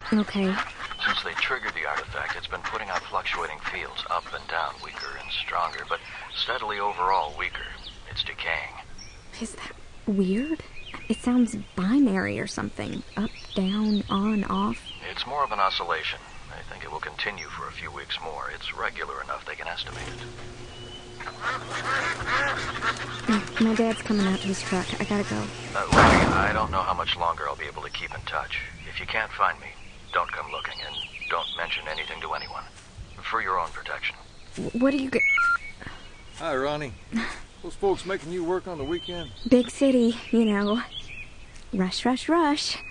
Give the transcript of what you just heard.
Okay. Since they triggered the artifact, it's been putting out fluctuating fields, up and down, weaker and stronger, but steadily overall weaker. It's decaying. Is that weird? It sounds binary or something. Up, down, on, off. It's more of an oscillation. I think it will continue for a few weeks more. It's regular enough they can estimate it. My dad's coming out to his truck. I gotta go. Reggie, I don't know how much longer I'll be able to keep in touch. If you can't find me, don't come looking, and don't mention anything to anyone. For your own protection. What do you get? Hi, Ronnie. Those folks making you work on the weekend? Big city, you know. Rush, rush, rush.